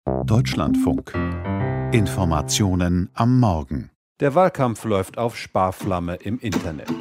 Deutschlandfunk. Informationen am Morgen. Der Wahlkampf läuft auf Sparflamme im Internet.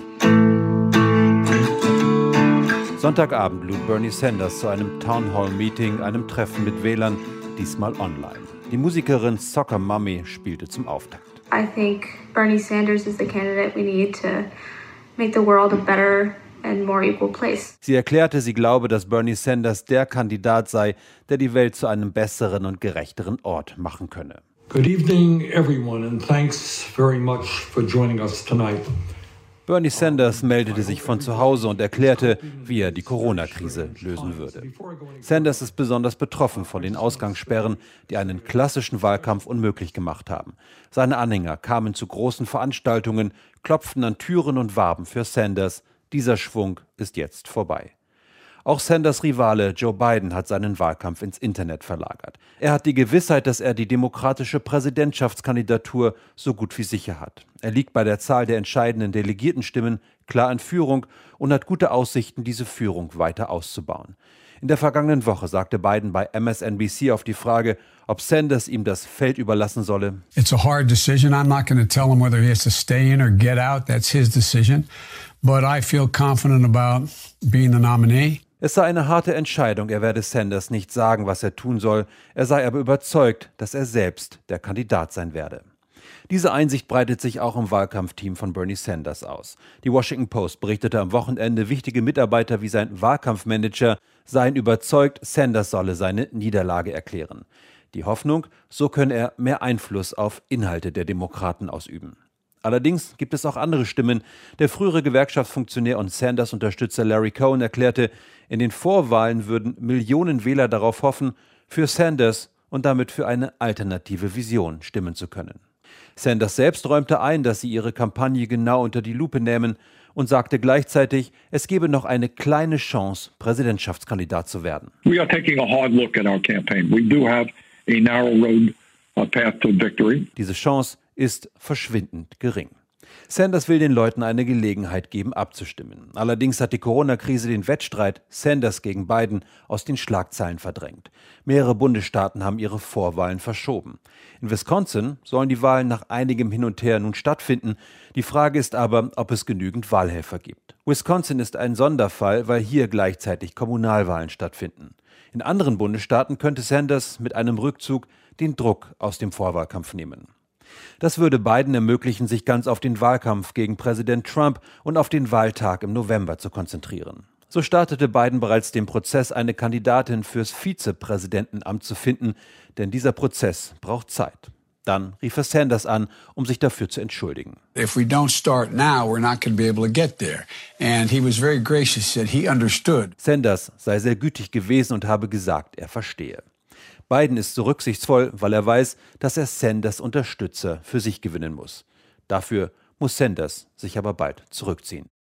Sonntagabend lud Bernie Sanders zu einem Townhall-Meeting, einem Treffen mit Wählern, diesmal online. Die Musikerin Soccer Mommy spielte zum Auftakt. I think Bernie Sanders is the candidate we need to make the world a better and more equal place. Sie erklärte, sie glaube, dass Bernie Sanders der Kandidat sei, der die Welt zu einem besseren und gerechteren Ort machen könne. Good evening, everyone, and thanks very much for joining us tonight. Bernie Sanders meldete sich von zu Hause und erklärte, wie er die Corona-Krise lösen würde. Sanders ist besonders betroffen von den Ausgangssperren, die einen klassischen Wahlkampf unmöglich gemacht haben. Seine Anhänger kamen zu großen Veranstaltungen, klopften an Türen und warben für Sanders. Dieser Schwung ist jetzt vorbei. Auch Sanders' Rivale Joe Biden hat seinen Wahlkampf ins Internet verlagert. Er hat die Gewissheit, dass er die demokratische Präsidentschaftskandidatur so gut wie sicher hat. Er liegt bei der Zahl der entscheidenden Delegiertenstimmen klar in Führung und hat gute Aussichten, diese Führung weiter auszubauen. In der vergangenen Woche sagte Biden bei MSNBC auf die Frage, ob Sanders ihm das Feld überlassen solle: It's a hard decision. I'm not going to tell him whether he has to stay in or get out. That's his decision. But I feel confident about being the nominee. Es sei eine harte Entscheidung, er werde Sanders nicht sagen, was er tun soll, er sei aber überzeugt, dass er selbst der Kandidat sein werde. Diese Einsicht breitet sich auch im Wahlkampfteam von Bernie Sanders aus. Die Washington Post berichtete am Wochenende, wichtige Mitarbeiter wie sein Wahlkampfmanager seien überzeugt, Sanders solle seine Niederlage erklären. Die Hoffnung, so könne er mehr Einfluss auf Inhalte der Demokraten ausüben. Allerdings gibt es auch andere Stimmen. Der frühere Gewerkschaftsfunktionär und Sanders-Unterstützer Larry Cohen erklärte, in den Vorwahlen würden Millionen Wähler darauf hoffen, für Sanders und damit für eine alternative Vision stimmen zu können. Sanders selbst räumte ein, dass sie ihre Kampagne genau unter die Lupe nähmen und sagte gleichzeitig, es gebe noch eine kleine Chance, Präsidentschaftskandidat zu werden. We are taking a hard look at our campaign. We do have a narrow road, a path to victory. Diese Chance ist verschwindend gering. Sanders will den Leuten eine Gelegenheit geben, abzustimmen. Allerdings hat die Corona-Krise den Wettstreit Sanders gegen Biden aus den Schlagzeilen verdrängt. Mehrere Bundesstaaten haben ihre Vorwahlen verschoben. In Wisconsin sollen die Wahlen nach einigem Hin und Her nun stattfinden. Die Frage ist aber, ob es genügend Wahlhelfer gibt. Wisconsin ist ein Sonderfall, weil hier gleichzeitig Kommunalwahlen stattfinden. In anderen Bundesstaaten könnte Sanders mit einem Rückzug den Druck aus dem Vorwahlkampf nehmen. Das würde Biden ermöglichen, sich ganz auf den Wahlkampf gegen Präsident Trump und auf den Wahltag im November zu konzentrieren. So startete Biden bereits den Prozess, eine Kandidatin fürs Vizepräsidentenamt zu finden, denn dieser Prozess braucht Zeit. Dann rief er Sanders an, um sich dafür zu entschuldigen. If we don't start now, we're not going to be able to get there. And he was very gracious, said he understood. Sanders sei sehr gütig gewesen und habe gesagt, er verstehe. Biden ist so rücksichtsvoll, weil er weiß, dass er Sanders Unterstützer für sich gewinnen muss. Dafür muss Sanders sich aber bald zurückziehen.